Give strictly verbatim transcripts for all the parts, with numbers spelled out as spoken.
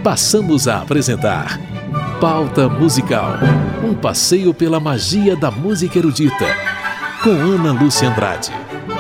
passamos a apresentar Pauta Musical, um passeio pela magia da música erudita, com Ana Lúcia Andrade.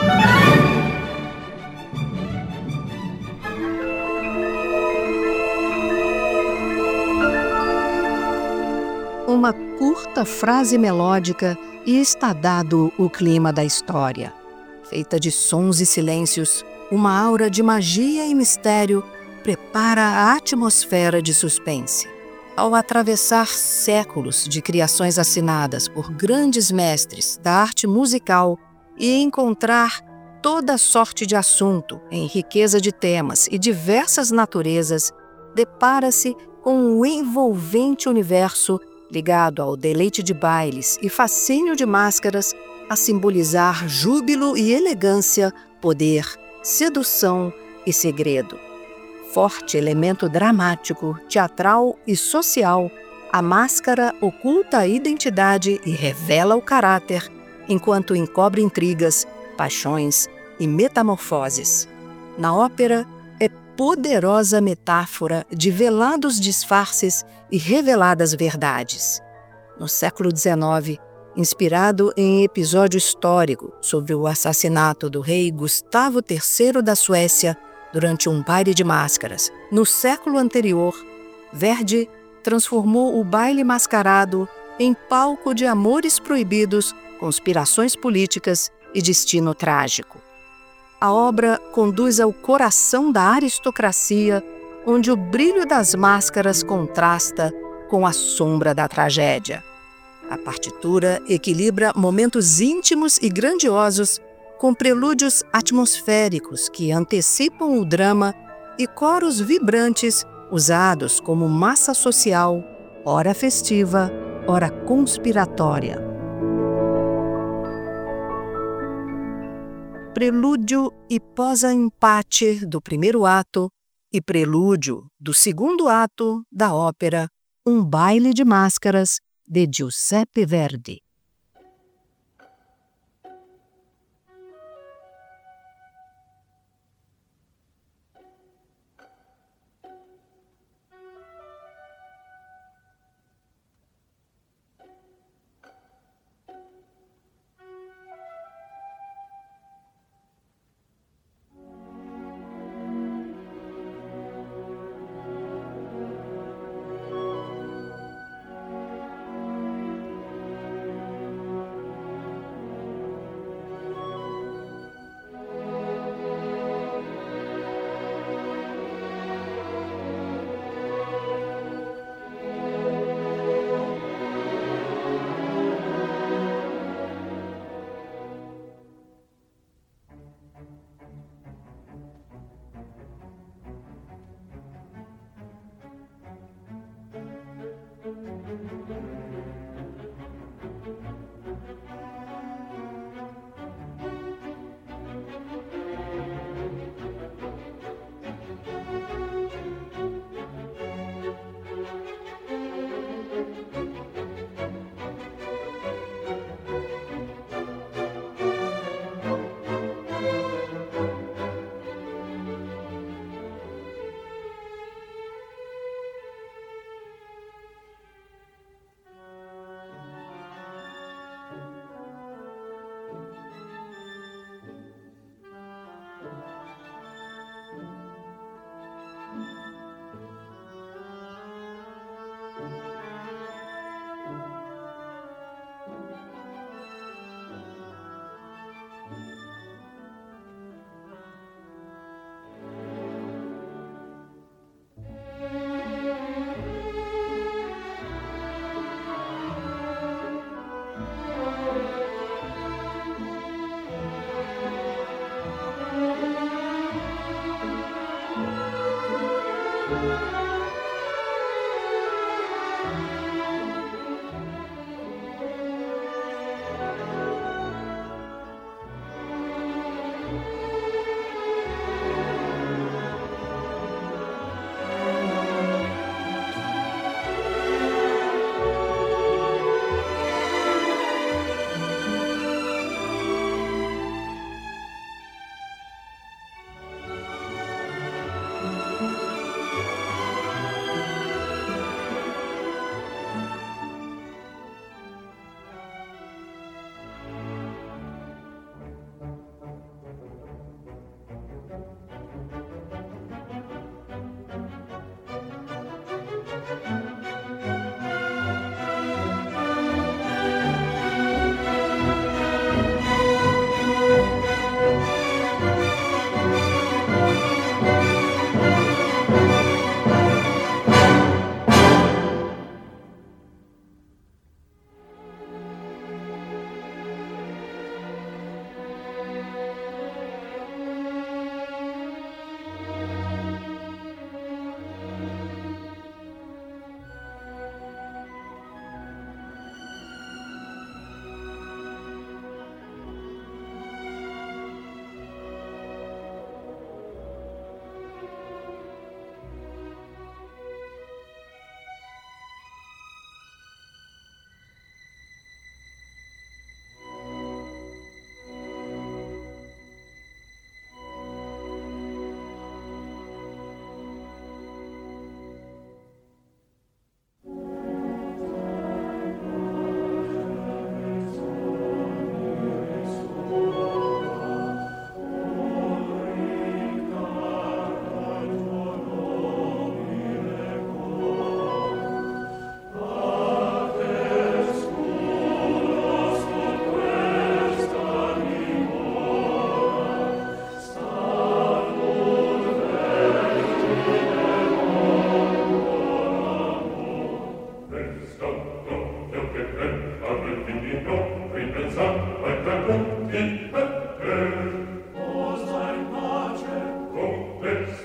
Uma curta frase melódica e está dado o clima da história. Feita de sons e silêncios, uma aura de magia e mistério prepara a atmosfera de suspense. Ao atravessar séculos de criações assinadas por grandes mestres da arte musical e encontrar toda sorte de assunto em riqueza de temas e diversas naturezas, depara-se com um envolvente universo ligado ao deleite de bailes e fascínio de máscaras a simbolizar júbilo e elegância, poder, sedução e segredo. Forte elemento dramático, teatral e social, a máscara oculta a identidade e revela o caráter, enquanto encobre intrigas, paixões e metamorfoses. Na ópera, é poderosa metáfora de velados disfarces e reveladas verdades. No século dezenove, inspirado em episódio histórico sobre o assassinato do rei Gustavo terceiro da Suécia durante um baile de máscaras. No século anterior, Verdi transformou o baile mascarado em palco de amores proibidos, conspirações políticas e destino trágico. A obra conduz ao coração da aristocracia, onde o brilho das máscaras contrasta com a sombra da tragédia. A partitura equilibra momentos íntimos e grandiosos com prelúdios atmosféricos que antecipam o drama e coros vibrantes usados como massa social, ora festiva, ora conspiratória. Prelúdio e pós-empate do primeiro ato e prelúdio do segundo ato da ópera Um Baile de Máscaras, de Giuseppe Verdi.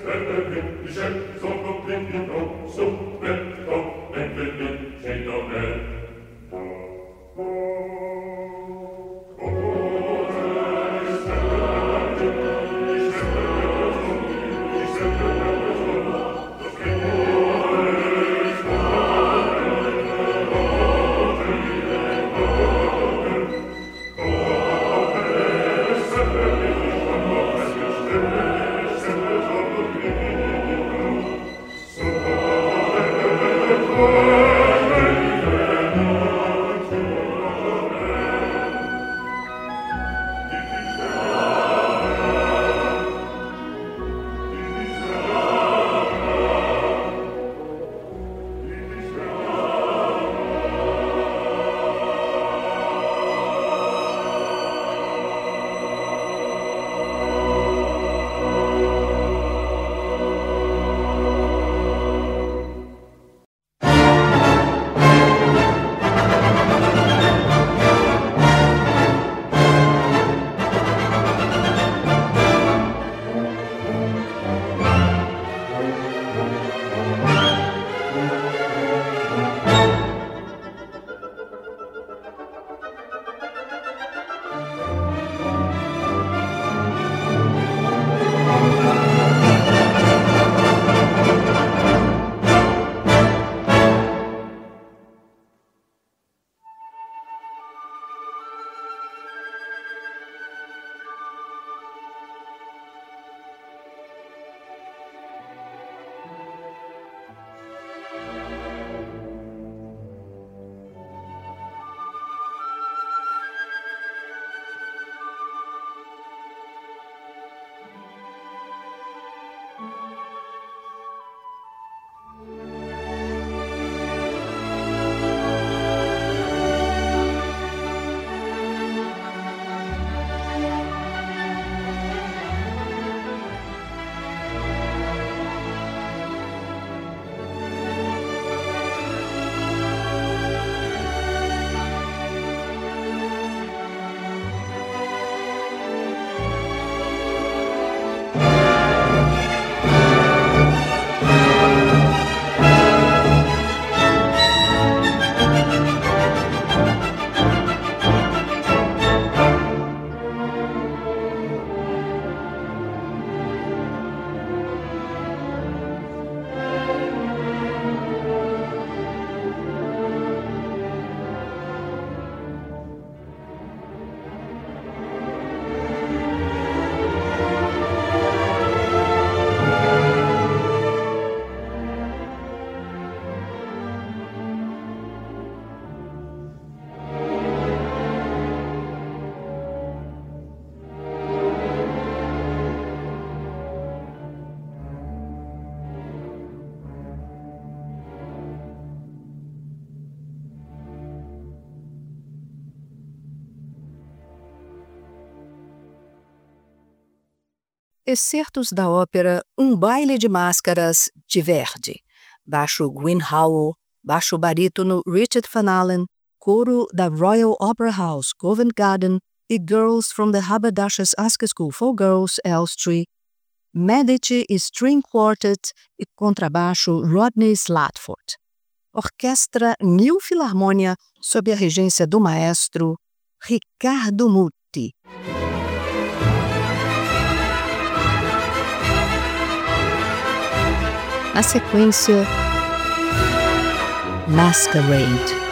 Excertos da ópera Um Baile de Máscaras, de Verdi. Baixo Gwyn Howell, baixo barítono Richard Van Allen, coro da Royal Opera House, Covent Garden e Girls from the Haberdashers' Ask School for Girls, Elstree, Medici String Quartet e contrabaixo Rodney Slatford. Orquestra New Filarmonia, sob a regência do maestro Riccardo Muti. Na sequência, Masquerade.